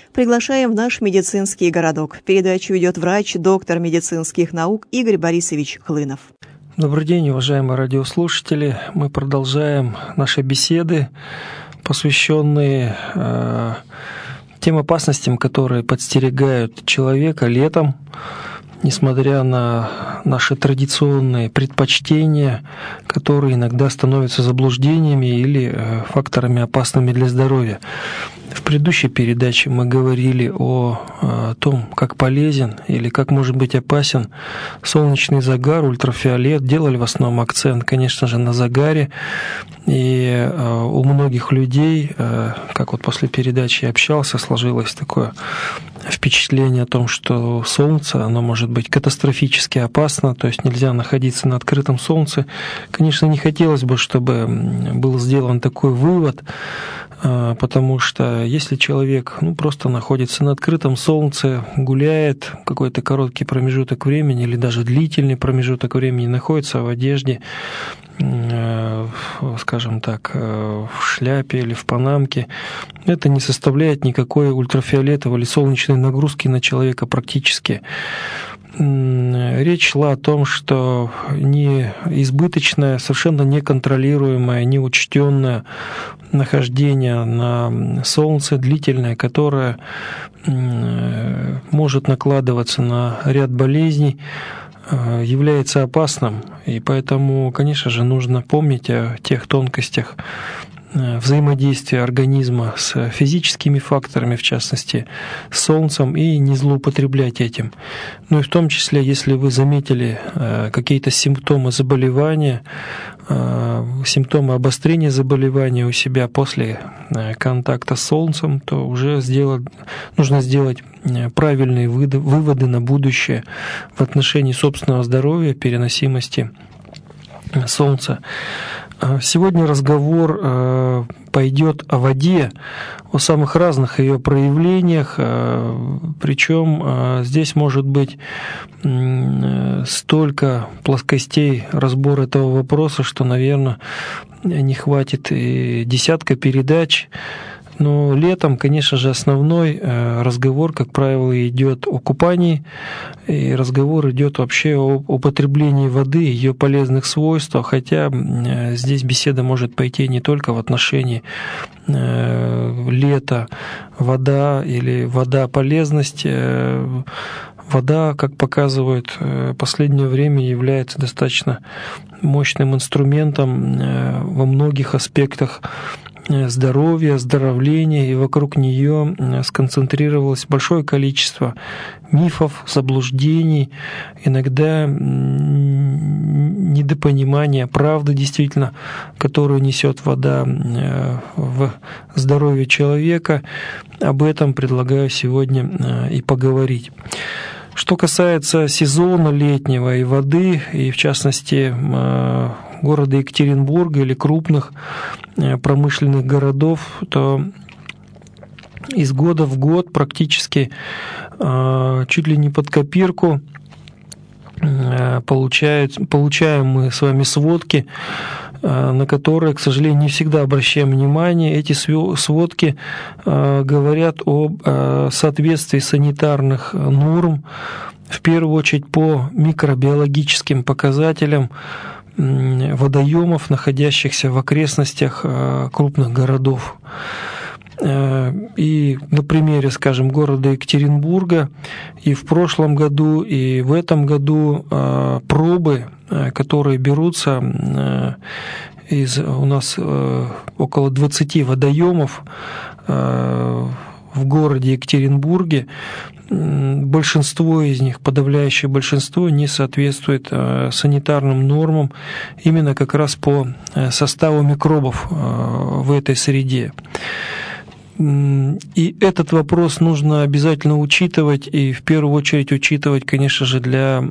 Приглашаем в наш медицинский городок. Передачу ведет врач, доктор медицинских наук Игорь Борисович Хлынов. Добрый день, уважаемые радиослушатели. Мы продолжаем наши беседы, посвященные тем опасностям, которые подстерегают человека летом, несмотря на наши традиционные предпочтения, которые иногда становятся заблуждениями или факторами опасными для здоровья. В предыдущей передаче мы говорили о том, как полезен или как может быть опасен солнечный загар, ультрафиолет. Делали в основном акцент, конечно же, на загаре. И у многих людей, как вот после передачи я общался, сложилось такое впечатление о том, что солнце, оно может быть катастрофически опасно, то есть нельзя находиться на открытом солнце. Конечно, не хотелось бы, чтобы был сделан такой вывод, потому что если человек просто находится на открытом солнце, гуляет какой-то короткий промежуток времени или даже длительный промежуток времени, находится в одежде, скажем так, в шляпе или в панамке, это не составляет никакой ультрафиолетовой или солнечной нагрузки на человека практически. Речь шла о том, что не избыточное, совершенно неконтролируемое, неучтенное нахождение на солнце длительное, которое может накладываться на ряд болезней, является опасным. И поэтому, конечно же, нужно помнить о тех тонкостях взаимодействия организма с физическими факторами, в частности, с солнцем, и не злоупотреблять этим. Ну и в том числе, если вы заметили какие-то симптомы заболевания, симптомы обострения заболевания у себя после контакта с солнцем, то уже нужно сделать правильные выводы на будущее в отношении собственного здоровья, переносимости солнца. Сегодня разговор пойдет о воде, о самых разных ее проявлениях, причем здесь может быть столько плоскостей разбора этого вопроса, что, наверное, не хватит и десятка передач. Но летом, конечно же, основной разговор, как правило, идет о купании, и разговор идет вообще о употреблении воды, ее полезных свойствах, хотя здесь беседа может пойти не только в отношении лета, вода или вода-полезность. Вода, как показывает последнее время, является достаточно мощным инструментом во многих аспектах здоровья, оздоровления, и вокруг нее сконцентрировалось большое количество мифов, заблуждений, иногда недопонимания правды, действительно, которую несет вода в здоровье человека. Об этом предлагаю сегодня и поговорить. Что касается сезона летнего и воды, и в частности города Екатеринбурга или крупных промышленных городов, то из года в год практически чуть ли не под копирку получаем мы с вами сводки, на которые, к сожалению, не всегда обращаем внимание. Эти сводки говорят об соответствии санитарных норм, в первую очередь по микробиологическим показателям водоемов, находящихся в окрестностях крупных городов. И на примере, скажем, города Екатеринбурга и в прошлом году, и в этом году пробы, которые берутся у нас около 20 водоемов в городе Екатеринбурге, большинство из них, подавляющее большинство, не соответствует санитарным нормам именно как раз по составу микробов в этой среде. И этот вопрос нужно обязательно учитывать, и в первую очередь учитывать, конечно же, для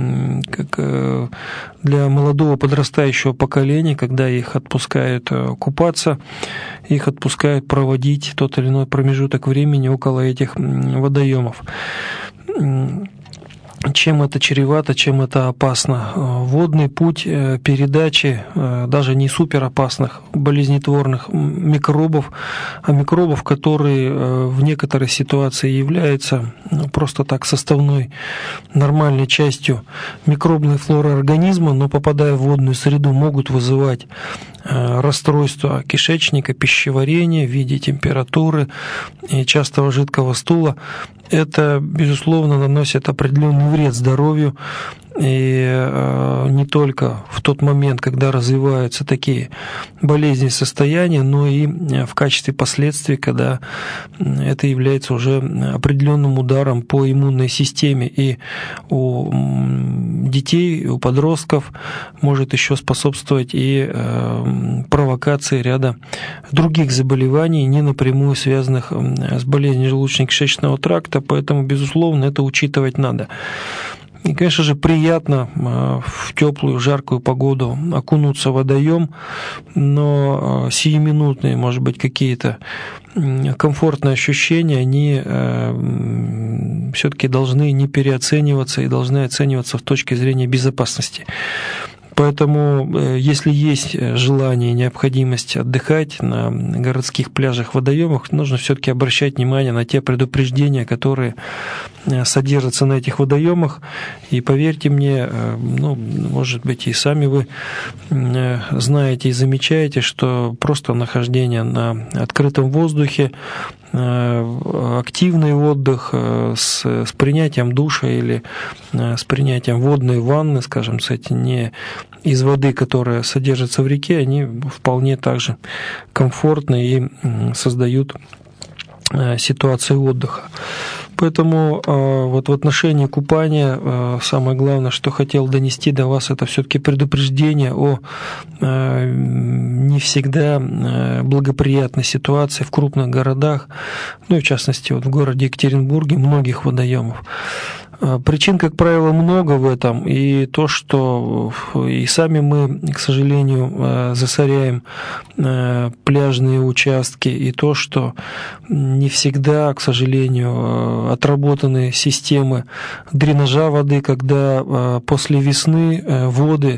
молодого подрастающего поколения, когда их отпускают купаться, их отпускают проводить тот или иной промежуток времени около этих водоемов. чем это чревато, чем это опасно. Водный путь передачи даже не суперопасных болезнетворных микробов, а микробов, которые в некоторой ситуации являются просто так составной нормальной частью микробной флоры организма, но попадая в водную среду, могут вызывать расстройства кишечника, пищеварения в виде температуры и частого жидкого стула. Это, безусловно, наносит определенный вред здоровью, и не только в тот момент, когда развиваются такие болезни, состояния, но и в качестве последствий, когда это является уже определенным ударом по иммунной системе. И у детей, у подростков может еще способствовать и провокации ряда других заболеваний, не напрямую связанных с болезнью желудочно-кишечного тракта, поэтому, безусловно, это учитывать надо. И, конечно же, приятно в теплую, жаркую погоду окунуться в водоем, но сиюминутные, может быть, какие-то комфортные ощущения, они все-таки должны не переоцениваться и должны оцениваться с точки зрения безопасности. Поэтому, если есть желание и необходимость отдыхать на городских пляжах, водоемах, нужно все-таки обращать внимание на те предупреждения, которые содержатся на этих водоемах. И поверьте мне, может быть, и сами вы знаете и замечаете, что просто нахождение на открытом воздухе, активный отдых с принятием душа или с принятием водной ванны, скажем, кстати, не из воды, которая содержится в реке, они вполне также комфортны и создают ситуацию отдыха. Поэтому вот в отношении купания самое главное, что хотел донести до вас, это все-таки предупреждение о не всегда благоприятной ситуации в крупных городах, ну и в частности вот в городе Екатеринбурге многих водоемов. Причин, как правило, много в этом, и то, что и сами мы, к сожалению, засоряем пляжные участки, и то, что не всегда, к сожалению, отработаны системы дренажа воды, когда после весны воды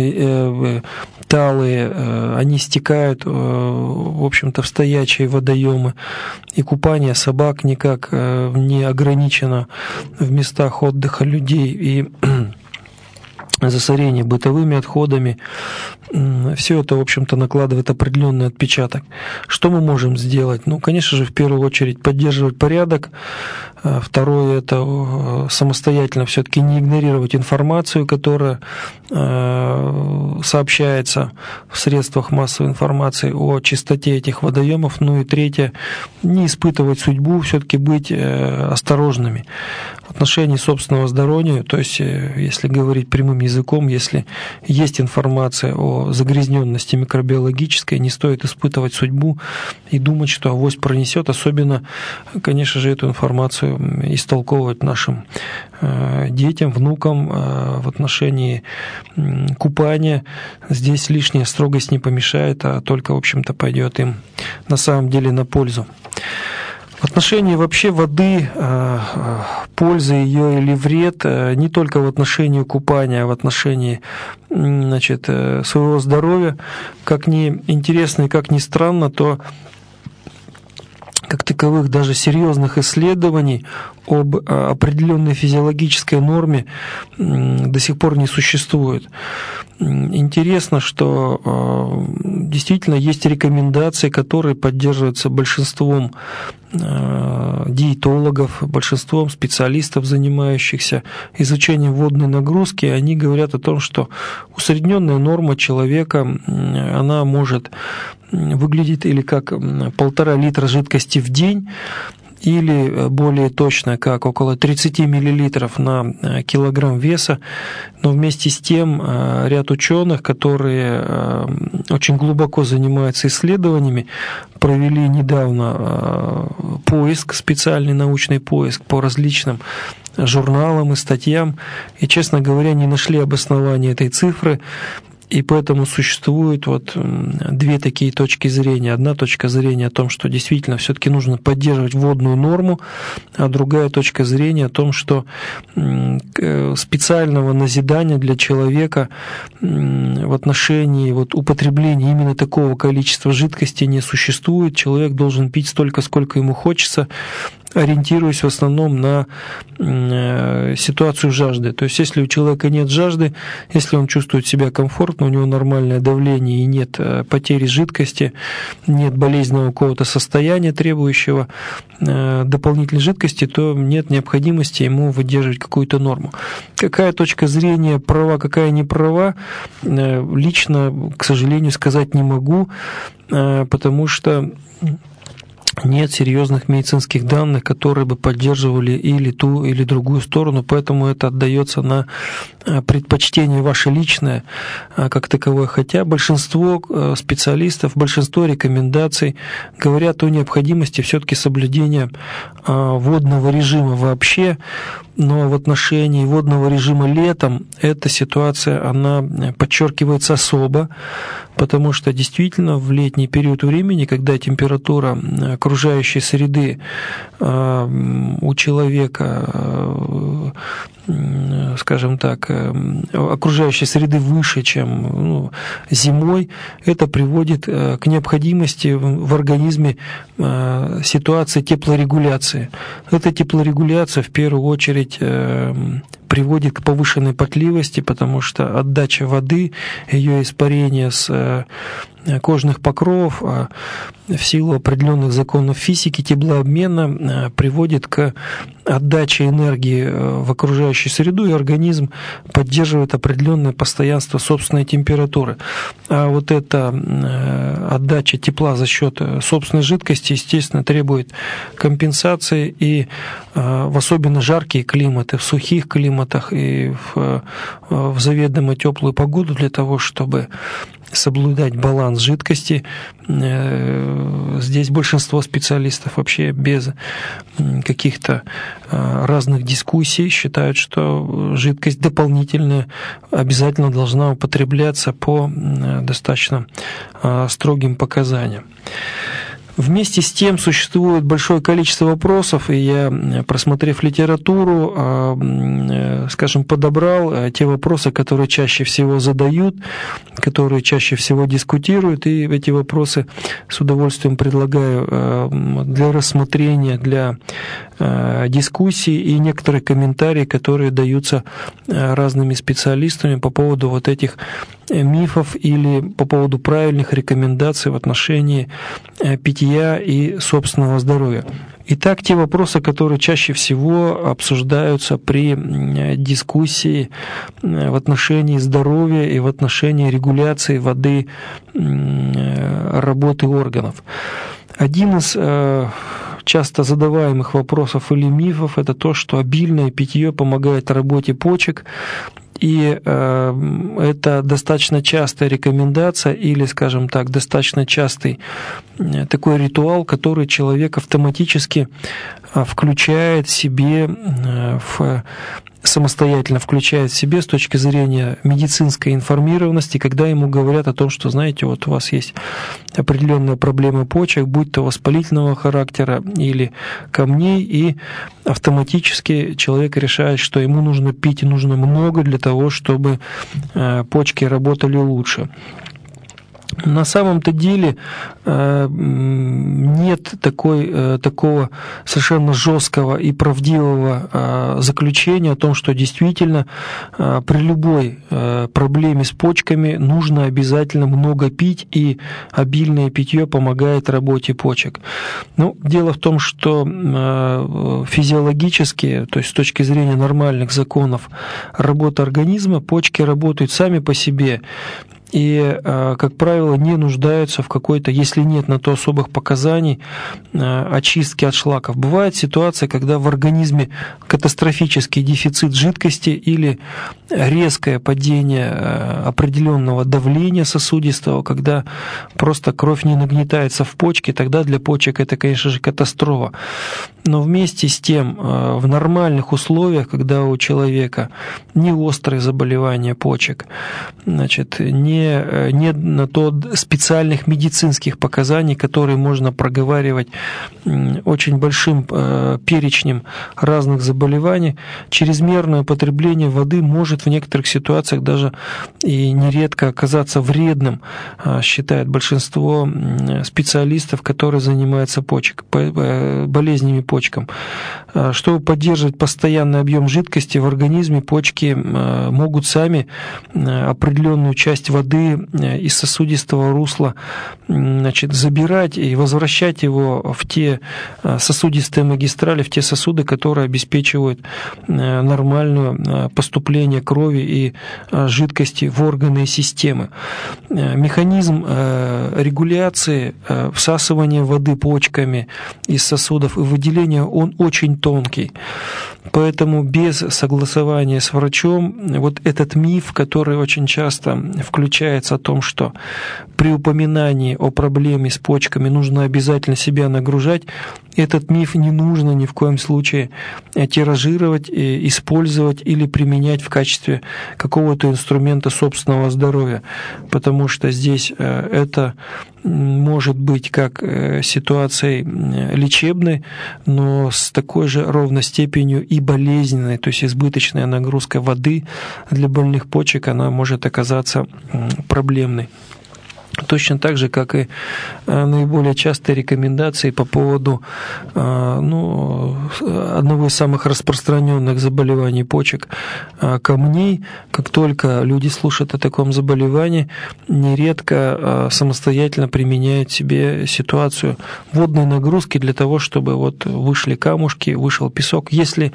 талые, они стекают, в общем-то, в стоячие водоемы, и купание собак никак не ограничено в местах отдыха людей, и засорение бытовыми отходами. Все это, в общем-то, накладывает определенный отпечаток. Что мы можем сделать? Ну, конечно же, в первую очередь поддерживать порядок. Второе – это самостоятельно все-таки не игнорировать информацию, которая сообщается в средствах массовой информации о чистоте этих водоемов. Ну и третье – не испытывать судьбу, все-таки быть осторожными в отношении собственного здоровья. То есть, если говорить прямым языком, если есть информация о загрязненности микробиологической, не стоит испытывать судьбу и думать, что авось пронесет. Особенно, конечно же, эту информацию истолковывать нашим детям, внукам в отношении купания. Здесь лишняя строгость не помешает, а только, в общем-то, пойдет им на самом деле на пользу. В отношении вообще воды, пользы ее или вред, не только в отношении купания, а в отношении, значит, своего здоровья, как ни интересно и как ни странно, то как таковых даже серьезных исследований об определенной физиологической норме до сих пор не существует. Интересно, что действительно есть рекомендации, которые поддерживаются большинством диетологов, большинством специалистов, занимающихся изучением водной нагрузки. Они говорят о том, что усредненная норма человека, она может выглядеть или как 1,5 литра жидкости в день, или более точно, как около 30 мл на килограмм веса. Но вместе с тем ряд ученых, которые очень глубоко занимаются исследованиями, провели недавно поиск, специальный научный поиск по различным журналам и статьям, и, честно говоря, не нашли обоснования этой цифры. И поэтому существует две такие точки зрения. Одна точка зрения о том, что действительно все-таки нужно поддерживать водную норму, а другая точка зрения о том, что специального назидания для человека в отношении употребления именно такого количества жидкости не существует. Человек должен пить столько, сколько ему хочется, ориентируясь в основном на ситуацию жажды. То есть, если у человека нет жажды, если он чувствует себя комфортно, у него нормальное давление и нет потери жидкости, нет болезненного какого-то состояния, требующего дополнительной жидкости, то нет необходимости ему выдерживать какую-то норму. Какая точка зрения права, какая не права, лично, к сожалению, сказать не могу, потому что нет серьезных медицинских данных, которые бы поддерживали или ту, или другую сторону, поэтому это отдается на предпочтение ваше личное как таковое. Хотя большинство специалистов, большинство рекомендаций говорят о необходимости все-таки соблюдения водного режима вообще, но в отношении водного режима летом эта ситуация, она подчеркивается особо, потому что действительно в летний период времени, когда температура окружающей среды у человека, скажем так, окружающей среды выше, чем зимой, это приводит к необходимости в организме ситуации теплорегуляции. Эта теплорегуляция в первую очередь приводит к повышенной потливости, потому что отдача воды, ее испарение с кожных покровов в силу определенных законов физики, теплообмена приводит к отдаче энергии в окружающую среду, и организм поддерживает определенное постоянство собственной температуры. А вот эта отдача тепла за счет собственной жидкости, естественно, требует компенсации, и в особенно жаркие климаты, в сухих климатах и в заведомо теплую погоду для того, чтобы соблюдать баланс жидкости. Здесь большинство специалистов вообще без каких-то разных дискуссий считают, что жидкость дополнительная обязательно должна употребляться по достаточно строгим показаниям. Вместе с тем существует большое количество вопросов, и я, просмотрев литературу, скажем, подобрал те вопросы, которые чаще всего задают, которые чаще всего дискутируют, и эти вопросы с удовольствием предлагаю для рассмотрения, для дискуссий и некоторые комментарии, которые даются разными специалистами по поводу вот этих мифов или по поводу правильных рекомендаций в отношении питья и собственного здоровья. Итак, те вопросы, которые чаще всего обсуждаются при дискуссии в отношении здоровья и в отношении регуляции воды, работы органов. Один из часто задаваемых вопросов или мифов – это то, что обильное питье помогает работе почек, и это достаточно частая рекомендация или, скажем так, достаточно частый такой ритуал, который человек автоматически включает себе самостоятельно включает в себе с точки зрения медицинской информированности, когда ему говорят о том, что, знаете, вот у вас есть определенная проблема почек, будь то воспалительного характера или камней, и автоматически человек решает, что ему нужно пить и нужно много для того, чтобы почки работали лучше. На самом-то деле нет такого совершенно жесткого и правдивого заключения о том, что действительно при любой проблеме с почками нужно обязательно много пить, и обильное питье помогает работе почек. Ну, дело в том, что физиологически, то есть с точки зрения нормальных законов работы организма, почки работают сами по себе. и, как правило, не нуждаются в какой-то, если нет на то особых показаний, очистки от шлаков. Бывает ситуация, когда в организме катастрофический дефицит жидкости или резкое падение определенного давления сосудистого, когда просто кровь не нагнетается в почки, тогда для почек это, конечно же, катастрофа. Но вместе с тем, в нормальных условиях, когда у человека не острые заболевания почек, значит, нет на то специальных медицинских показаний, которые можно проговаривать очень большим перечнем разных заболеваний, чрезмерное употребление воды может в некоторых ситуациях даже и нередко оказаться вредным, считает большинство специалистов, которые занимаются болезнями почкам. Чтобы поддерживать постоянный объем жидкости в организме, почки могут сами определенную часть воды из сосудистого русла, значит, забирать и возвращать его в те сосудистые магистрали, в те сосуды, которые обеспечивают нормальное поступление крови и жидкости в органы и системы. Механизм регуляции всасывания воды почками из сосудов и выделения, он очень тонкий. Поэтому без согласования с врачом вот этот миф, который очень часто включается о том, что при упоминании о проблеме с почками нужно обязательно себя нагружать, этот миф не нужно ни в коем случае тиражировать, использовать или применять в качестве какого-то инструмента собственного здоровья, потому что здесь это может быть как ситуацией лечебной, но с такой же ровно степенью и болезненной, то есть избыточная нагрузка воды для больных почек, она может оказаться проблемной. Точно так же, как и наиболее частые рекомендации по поводу одного из самых распространенных заболеваний почек – камней. Как только люди слушают о таком заболевании, нередко самостоятельно применяют себе ситуацию водной нагрузки для того, чтобы вот вышли камушки, вышел песок. Если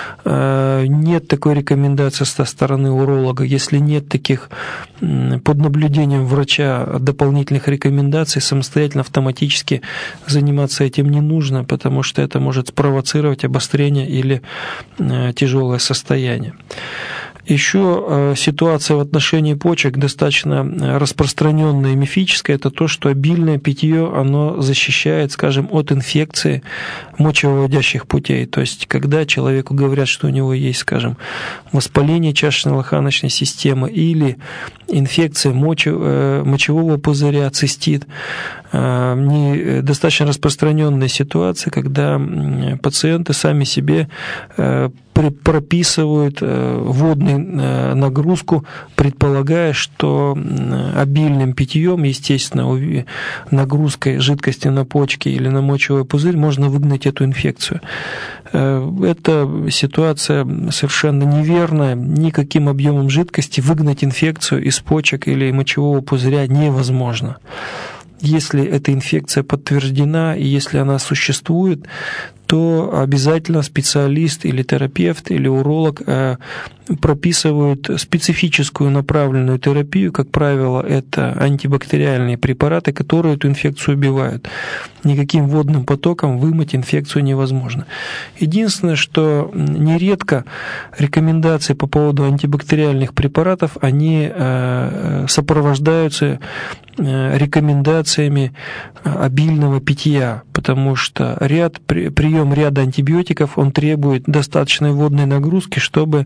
нет такой рекомендации со стороны уролога, если нет таких под наблюдением врача дополнительных рекомендаций, самостоятельно автоматически заниматься этим не нужно, потому что это может спровоцировать обострение или тяжелое состояние. Еще ситуация в отношении почек достаточно распространенная и мифическая. Это то, что обильное питье, оно защищает, скажем, от инфекции мочевыводящих путей. То есть, когда человеку говорят, что у него есть, скажем, воспаление чашечно-лоханочной системы или инфекция мочевого пузыря, цистит, достаточно распространенная ситуация, когда пациенты сами себе прописывают водную нагрузку, предполагая, что обильным питьем, естественно, нагрузкой жидкости на почки или на мочевой пузырь можно выгнать эту инфекцию. Эта ситуация совершенно неверная. Никаким объемом жидкости выгнать инфекцию из почек или мочевого пузыря невозможно. Если эта инфекция подтверждена и если она существует, то обязательно специалист или терапевт или уролог прописывают специфическую направленную терапию. Как правило, это антибактериальные препараты, которые эту инфекцию убивают. Никаким водным потоком вымыть инфекцию невозможно. Единственное, что нередко рекомендации по поводу антибактериальных препаратов, они сопровождаются рекомендациями обильного питья, потому что прием ряда антибиотиков, он требует достаточной водной нагрузки, чтобы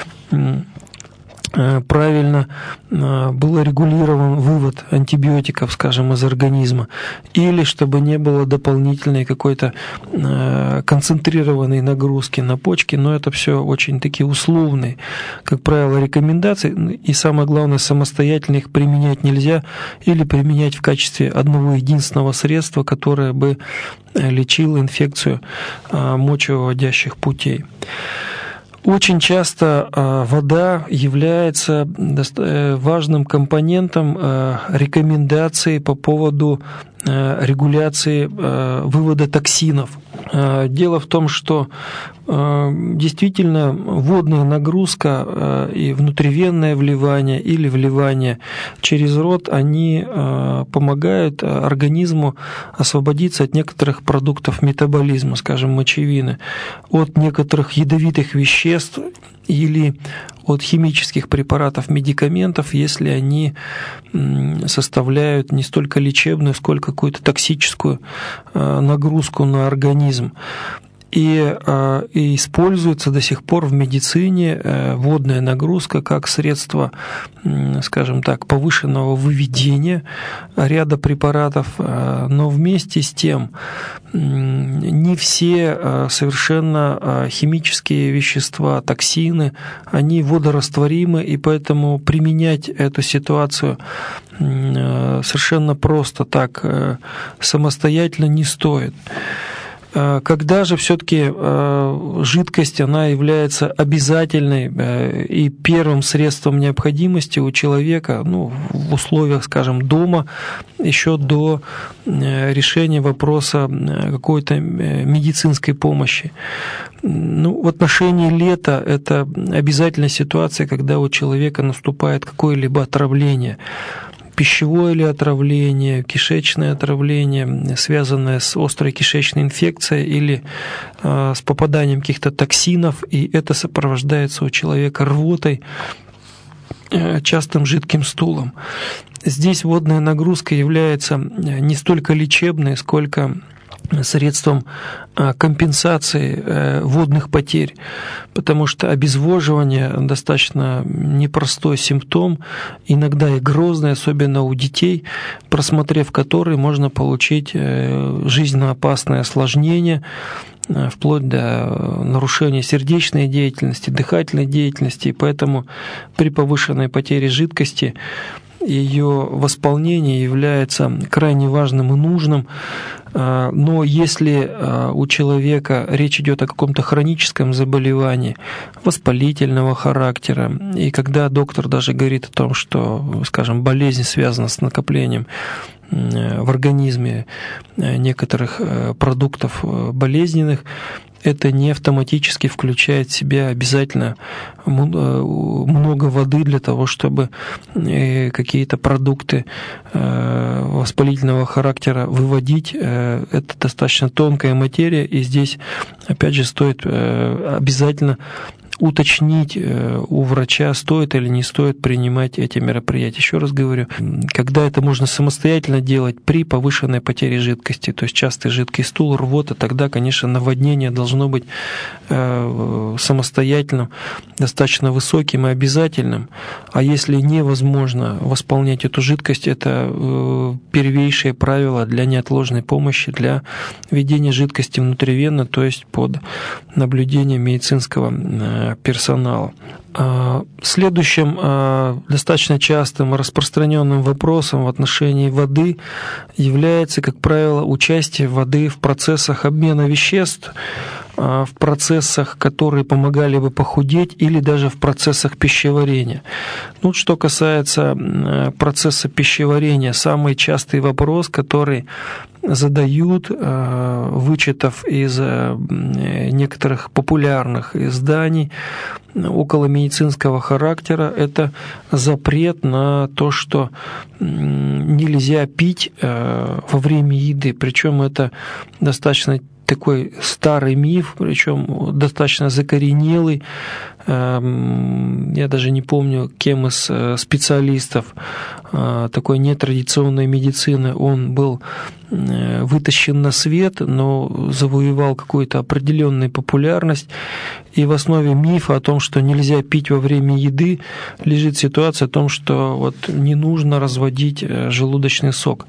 правильно был регулирован вывод антибиотиков, скажем, из организма, или чтобы не было дополнительной какой-то концентрированной нагрузки на почки, но это все очень такие условные, как правило, рекомендации, и самое главное, самостоятельно их применять нельзя или применять в качестве одного единственного средства, которое бы лечило инфекцию мочевыводящих путей. Очень часто вода является важным компонентом рекомендаций по поводу регуляции вывода токсинов. Дело в том, что действительно водная нагрузка и внутривенное вливание или вливание через рот, они помогают организму освободиться от некоторых продуктов метаболизма, скажем, мочевины, от некоторых ядовитых веществ или от химических препаратов, медикаментов, если они составляют не столько лечебную, сколько какую-то токсическую нагрузку на организм. И используется до сих пор в медицине водная нагрузка как средство, скажем так, повышенного выведения ряда препаратов, но вместе с тем не все совершенно химические вещества, токсины, они водорастворимы, и поэтому применять эту ситуацию совершенно просто так самостоятельно не стоит. Когда же все-таки жидкость, она является обязательной и первым средством необходимости у человека, в условиях, скажем, дома, еще до решения вопроса какой-то медицинской помощи. В отношении лета это обязательная ситуация, когда у человека наступает какое-либо отравление. Пищевое ли отравление, кишечное отравление, связанное с острой кишечной инфекцией или с попаданием каких-то токсинов, и это сопровождается у человека рвотой, частым жидким стулом. Здесь водная нагрузка является не столько лечебной, сколько средством компенсации водных потерь, потому что обезвоживание достаточно непростой симптом, иногда и грозный, особенно у детей, просмотрев который можно получить жизненно опасное осложнение, вплоть до нарушения сердечной деятельности, дыхательной деятельности, и поэтому при повышенной потере жидкости ее восполнение является крайне важным и нужным. Но если у человека речь идет о каком-то хроническом заболевании, воспалительного характера, и когда доктор даже говорит о том, что, скажем, болезнь связана с накоплением в организме некоторых продуктов болезненных, это не автоматически включает в себя обязательно много воды для того, чтобы какие-то продукты воспалительного характера выводить. Это достаточно тонкая материя, и здесь, опять же, стоит обязательно уточнить у врача, стоит или не стоит принимать эти мероприятия. Еще раз говорю, когда это можно самостоятельно делать при повышенной потере жидкости, то есть частый жидкий стул, рвота, тогда, конечно, наводнение должно быть самостоятельным, достаточно высоким и обязательным. А если невозможно восполнять эту жидкость, это первейшее правило для неотложной помощи, для введения жидкости внутривенно, то есть под наблюдением медицинского персонала. Следующим достаточно частым и распространенным вопросом в отношении воды является, как правило, участие воды в процессах обмена веществ, в процессах, которые помогали бы похудеть, или даже в процессах пищеварения. Что касается процесса пищеварения, самый частый вопрос, который задают, вычитав из некоторых популярных изданий околомедицинского характера, это запрет на то, что нельзя пить во время еды. Причем это достаточно такой старый миф, причем достаточно закоренелый. Я даже не помню, кем из специалистов такой нетрадиционной медицины он был вытащен на свет, но завоевал какую-то определенную популярность. И в основе мифа о том, что нельзя пить во время еды, лежит ситуация о том, что не нужно разводить желудочный сок.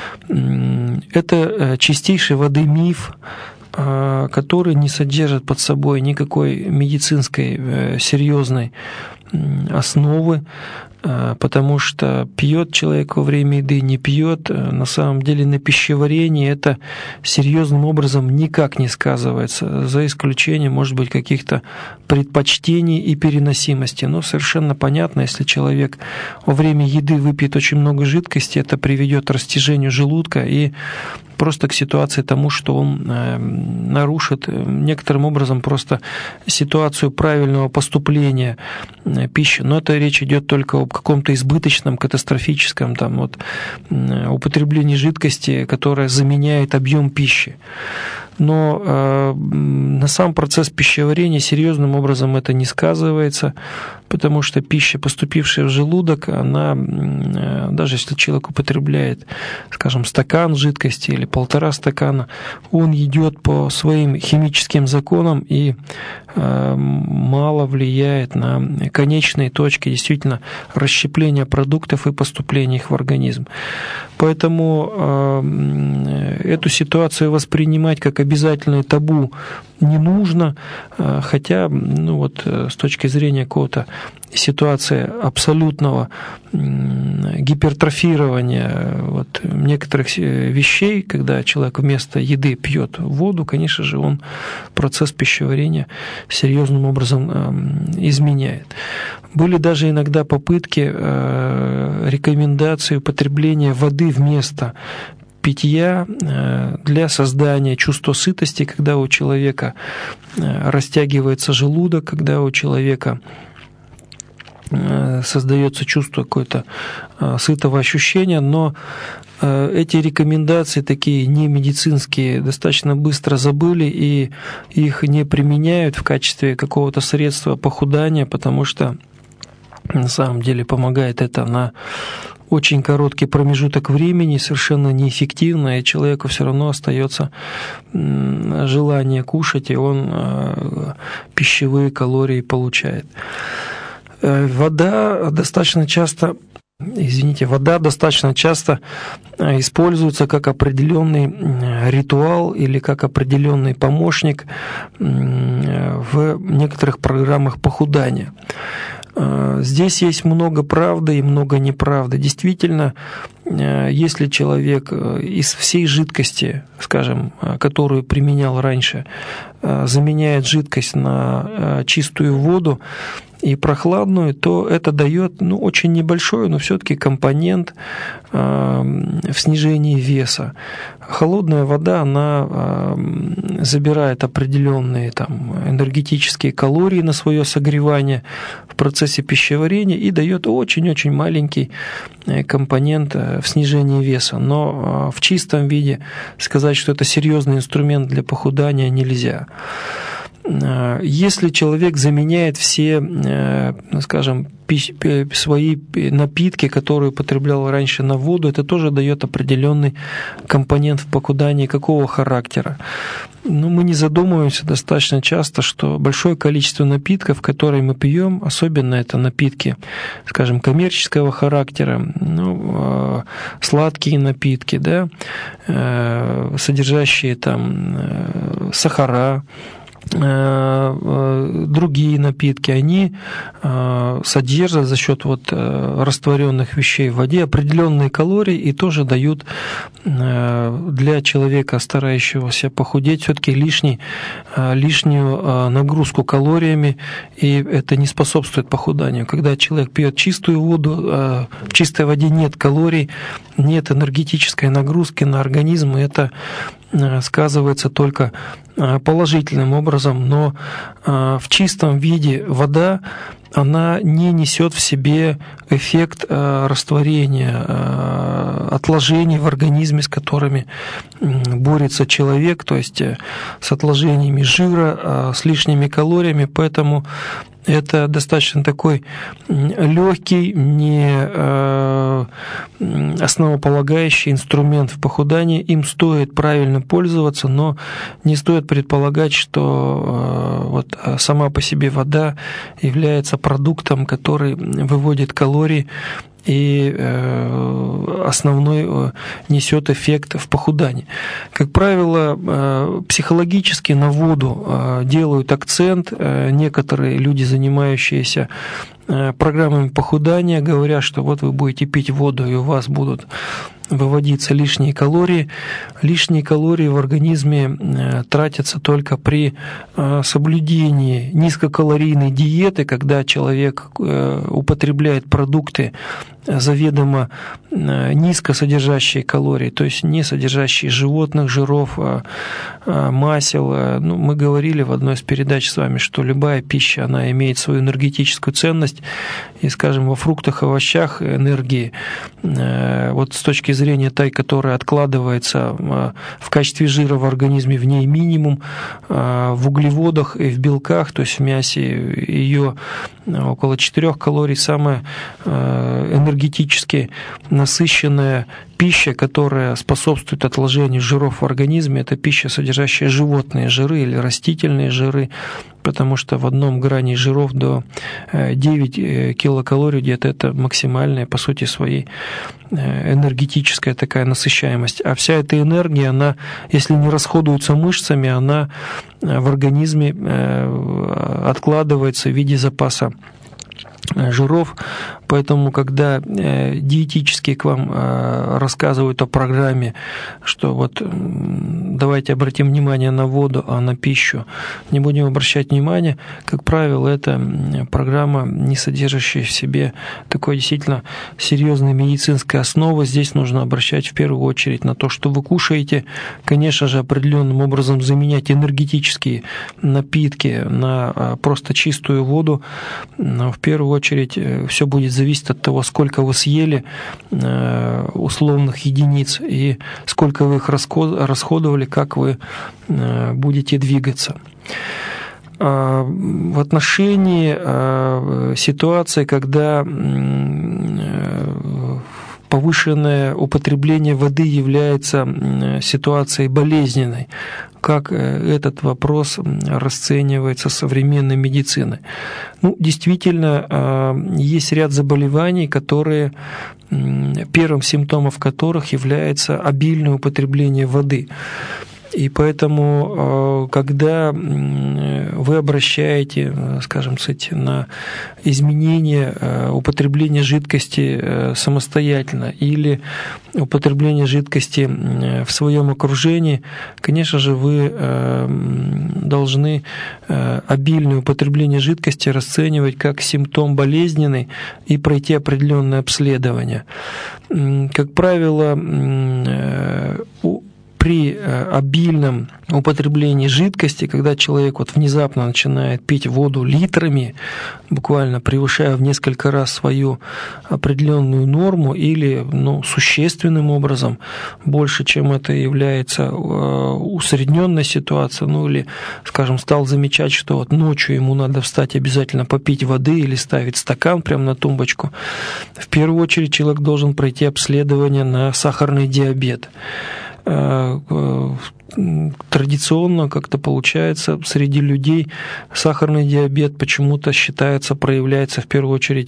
Это чистейшей воды миф, который не содержит под собой никакой медицинской серьезной основы, потому что пьет человек во время еды, не пьет, на самом деле на пищеварении это серьезным образом никак не сказывается, за исключением, может быть, каких-то предпочтений и переносимости. Но совершенно понятно, если человек во время еды выпьет очень много жидкости, это приведет к растяжению желудка и просто к ситуации тому, что он нарушит некоторым образом просто ситуацию правильного поступления пищи. Но это речь идет только об каком-то избыточном, катастрофическом употреблении жидкости, которая заменяет объем пищи. Но на сам процесс пищеварения серьезным образом это не сказывается, потому что пища, поступившая в желудок, она, даже если человек употребляет, скажем, стакан жидкости или 1,5 стакана, он идет по своим химическим законам и мало влияет на конечные точки действительно расщепления продуктов и поступления их в организм. Поэтому эту ситуацию воспринимать как обязательное табу не нужно, хотя с точки зрения какого-то ситуации абсолютного гипертрофирования некоторых вещей, когда человек вместо еды пьет воду, конечно же, он процесс пищеварения серьезным образом изменяет. Были даже иногда попытки рекомендации употребления воды вместо питья для создания чувства сытости, когда у человека растягивается желудок, когда у человека создается чувство какое-то сытого ощущения, но эти рекомендации, такие не медицинские, достаточно быстро забыли и их не применяют в качестве какого-то средства похудания, потому что на самом деле помогает это на очень короткий промежуток времени, совершенно неэффективно, и человеку все равно остается желание кушать, и он пищевые калории получает. Вода достаточно часто используется как определенный ритуал или как определенный помощник в некоторых программах похудания. Здесь есть много правды и много неправды. Действительно, если человек из всей жидкости, скажем, которую применял раньше, заменяет жидкость на чистую воду и прохладную, то это дает очень небольшой, но все-таки компонент в снижении веса. Холодная вода, она забирает определенные энергетические калории на свое согревание в процессе пищеварения и дает очень-очень маленький компонент в снижении веса. Но в чистом виде сказать, что это серьезный инструмент для похудания, нельзя. Если человек заменяет все, скажем, свои напитки, которые употреблял раньше, на воду, это тоже дает определенный компонент в похудании. Какого характера? Мы не задумываемся достаточно часто, что большое количество напитков, которые мы пьем, особенно это напитки, скажем, коммерческого характера, сладкие напитки, да, содержащие сахара, другие напитки, они содержат за счет растворенных вещей в воде определенные калории и тоже дают для человека, старающегося похудеть, все-таки лишнюю нагрузку калориями, и это не способствует похуданию. Когда человек пьет чистую воду, в чистой воде нет калорий, нет энергетической нагрузки на организм, и это сказывается только положительным образом, но в чистом виде вода, она не несет в себе эффект растворения, отложений в организме, с которыми борется человек, то есть с отложениями жира, с лишними калориями, поэтому это достаточно такой легкий, не основополагающий инструмент в похудании. Им стоит правильно пользоваться, но не стоит предполагать, что вот сама по себе вода является продуктом, который выводит калории и основной несет эффект в похудании. Как правило, психологически на воду делают акцент некоторые люди, занимающиеся программами похудания, говорят, что вот вы будете пить воду, и у вас будут выводиться лишние калории. Лишние калории в организме тратятся только при соблюдении низкокалорийной диеты, когда человек употребляет продукты заведомо низко содержащие калории, то есть не содержащие животных жиров, масел. Ну, мы говорили в одной из передач с вами, что любая пища, она имеет свою энергетическую ценность, и, скажем, во фруктах, овощах энергии, вот с точки зрения той, которая откладывается в качестве жира в организме, в ней минимум, в углеводах и в белках, то есть в мясе ее около 4 калорий, самая энергетически насыщенная пища, которая способствует отложению жиров в организме, это пища, содержащая животные жиры или растительные жиры, потому что в одном гране жиров до 9 килокалорий где-то это максимальная, по сути своей, энергетическая такая насыщаемость. А вся эта энергия, она, если не расходуется мышцами, она в организме откладывается в виде запаса жиров, поэтому, когда диетически к вам рассказывают о программе, что вот давайте обратим внимание на воду, а на пищу не будем обращать внимания, как правило, это программа, не содержащая в себе такой действительно серьезной медицинской основы. Здесь нужно обращать в первую очередь на то, что вы кушаете, конечно же, определенным образом заменять энергетические напитки на просто чистую воду, но в первую очередь все будет зависеть от того, сколько вы съели условных единиц и сколько вы их расходовали, как вы будете двигаться. В отношении ситуации, когда повышенное употребление воды является ситуацией болезненной, как этот вопрос расценивается современной медициной? Ну, действительно, есть ряд заболеваний, которые, первым симптомом которых является обильное употребление воды. И поэтому, когда вы обращаете, скажем, на изменение употребления жидкости самостоятельно или употребление жидкости в своем окружении, конечно же, вы должны обильное употребление жидкости расценивать как симптом болезненный и пройти определенное обследование. Как правило, при обильном употреблении жидкости, когда человек вот внезапно начинает пить воду литрами, буквально превышая в несколько раз свою определенную норму или существенным образом больше, чем это является усредненной ситуацией, или, скажем, стал замечать, что вот ночью ему надо встать обязательно попить воды или ставить стакан прямо на тумбочку, в первую очередь человек должен пройти обследование на сахарный диабет. Традиционно как-то получается среди людей сахарный диабет почему-то проявляется в первую очередь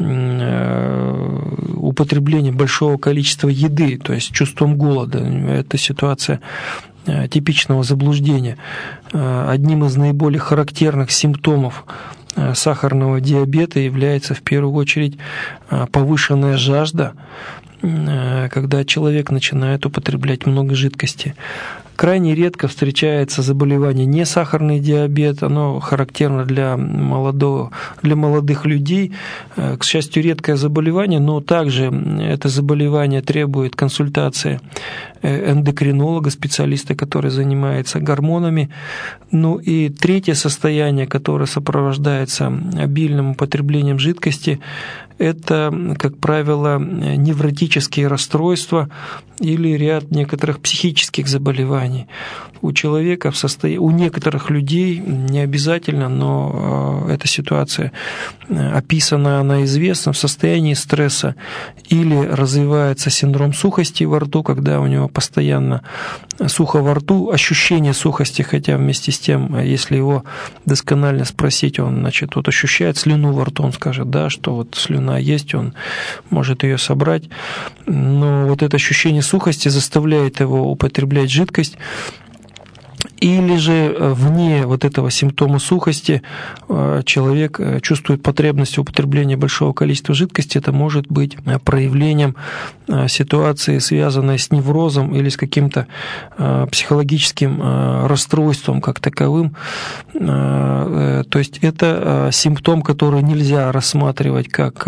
употреблением большого количества еды, то есть чувством голода. Это ситуация типичного заблуждения. Одним из наиболее характерных симптомов сахарного диабета является в первую очередь повышенная жажда, когда человек начинает употреблять много жидкости. Крайне редко встречается заболевание не сахарный диабет, оно характерно для молодых людей. К счастью, редкое заболевание, но также это заболевание требует консультации эндокринолога, специалиста, который занимается гормонами. Ну и третье состояние, которое сопровождается обильным употреблением жидкости, это, как правило, невротические расстройства или ряд некоторых психических заболеваний. У человека у некоторых людей, не обязательно, но эта ситуация описана, она известна, в состоянии стресса или развивается синдром сухости во рту, когда у него постоянно сухо во рту, ощущение сухости, хотя вместе с тем, если его досконально спросить, он, значит, вот ощущает слюну во рту, он скажет, да, что вот слюна есть, он может ее собрать, но вот это ощущение сухости заставляет его употреблять жидкость. Или же вне вот этого симптома сухости человек чувствует потребность в употреблении большого количества жидкости. Это может быть проявлением ситуации, связанной с неврозом или с каким-то психологическим расстройством как таковым. То есть это симптом, который нельзя рассматривать как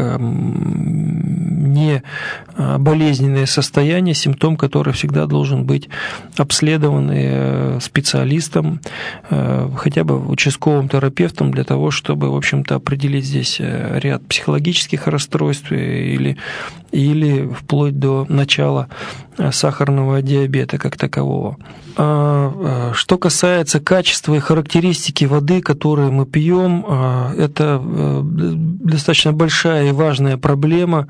не болезненное состояние, симптом, который всегда должен быть обследован специалистом, хотя бы участковым терапевтом, для того, чтобы, в общем-то, определить здесь ряд психологических расстройств или вплоть до начала сахарного диабета как такового. Что касается качества и характеристики воды, которую мы пьем, это достаточно большая и важная проблема,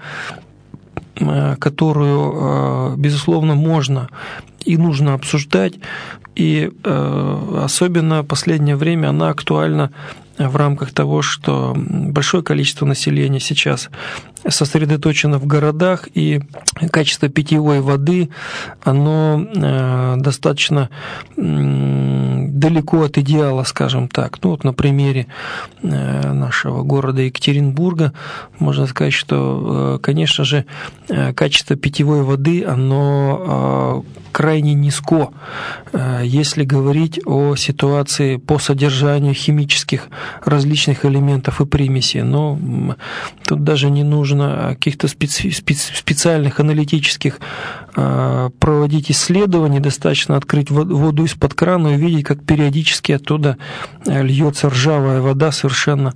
которую, безусловно, можно и нужно обсуждать, и особенно в последнее время она актуальна в рамках того, что большое количество населения сейчас сосредоточено в городах, и качество питьевой воды, оно достаточно далеко от идеала, скажем так. Ну вот на примере нашего города Екатеринбурга можно сказать, что, конечно же, качество питьевой воды, оно крайне низко, если говорить о ситуации по содержанию химических различных элементов и примесей. Но тут даже не нужно каких-то специальных аналитических проводить исследований, достаточно открыть воду из-под крана и увидеть, как периодически оттуда льется ржавая вода совершенно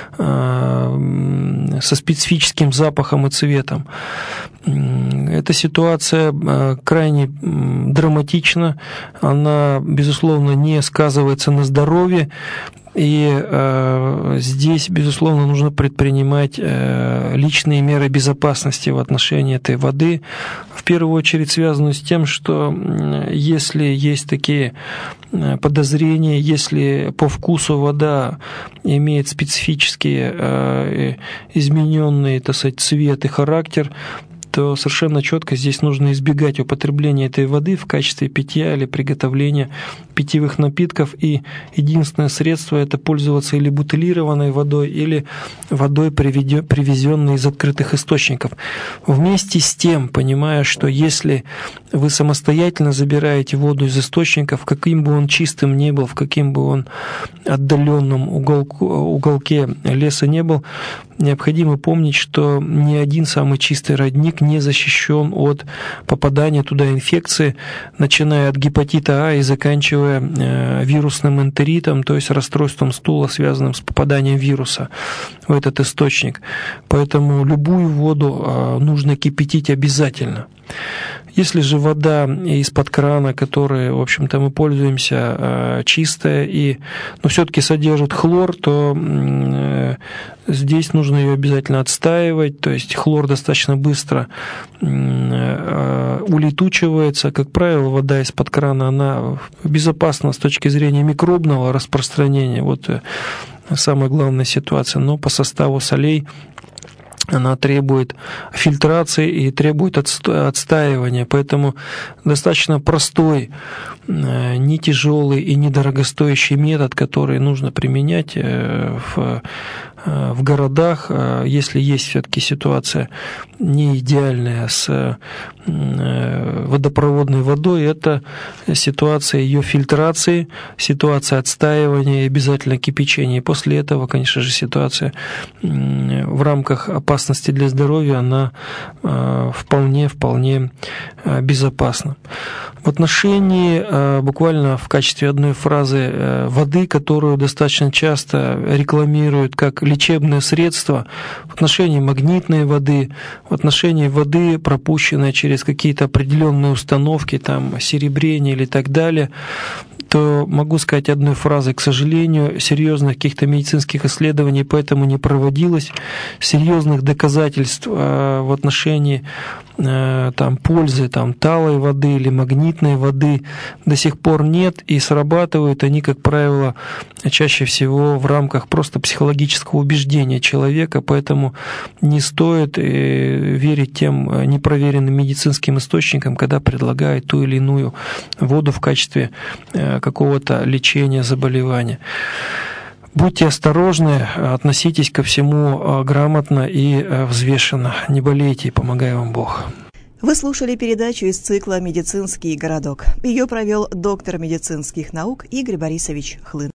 со специфическим запахом и цветом. Эта ситуация крайне драматична, она, безусловно, не сказывается на здоровье, и здесь, безусловно, нужно предпринимать личные меры безопасности в отношении этой воды, в первую очередь связанную с тем, что если есть такие подозрения, если по вкусу вода имеет специфические измененный, так сказать, цвет и характер, то совершенно четко здесь нужно избегать употребления этой воды в качестве питья или приготовления питьевых напитков. И единственное средство – это пользоваться или бутилированной водой, или водой, привезенной из открытых источников. Вместе с тем, понимая, что если вы самостоятельно забираете воду из источников, каким бы он чистым ни был, в каким бы он отдаленном уголке леса не был, необходимо помнить, что ни один самый чистый родник не защищен от попадания туда инфекции, начиная от гепатита А и заканчивая вирусным энтеритом, то есть расстройством стула, связанным с попаданием вируса в этот источник. Поэтому любую воду нужно кипятить обязательно. Если же вода из-под крана, которой, в общем-то, мы пользуемся, чистая но все-таки содержит хлор, то здесь нужно ее обязательно отстаивать, то есть хлор достаточно быстро улетучивается. Как правило, вода из-под крана, она безопасна с точки зрения микробного распространения, вот самая главная ситуация, но по составу солей она требует фильтрации и требует отстаивания, поэтому достаточно простой, не тяжелый и недорогостоящий метод, который нужно применять в городах, если есть все-таки ситуация не идеальная с водопроводной водой, это ситуация ее фильтрации, ситуация отстаивания и обязательно кипячения. И после этого, конечно же, ситуация в рамках опасности для здоровья, она вполне безопасна. В отношении, буквально в качестве одной фразы, воды, которую достаточно часто рекламируют как лечебные средства в отношении магнитной воды, в отношении воды, пропущенной через какие-то определенные установки, там, серебрение или так далее, то могу сказать одной фразой: к сожалению, серьезных каких-то медицинских исследований поэтому не проводилось, серьезных доказательств в отношении там, пользы там, талой воды или магнитной воды до сих пор нет, и срабатывают они, как правило, чаще всего в рамках просто психологического убеждения человека, поэтому не стоит верить тем непроверенным медицинским источникам, когда предлагают ту или иную воду в качестве какого-то лечения заболевания. Будьте осторожны, относитесь ко всему грамотно и взвешенно. Не болейте, и помогай вам Бог. Вы слушали передачу из цикла «Медицинский городок». Ее провел доктор медицинских наук Игорь Борисович Хлын.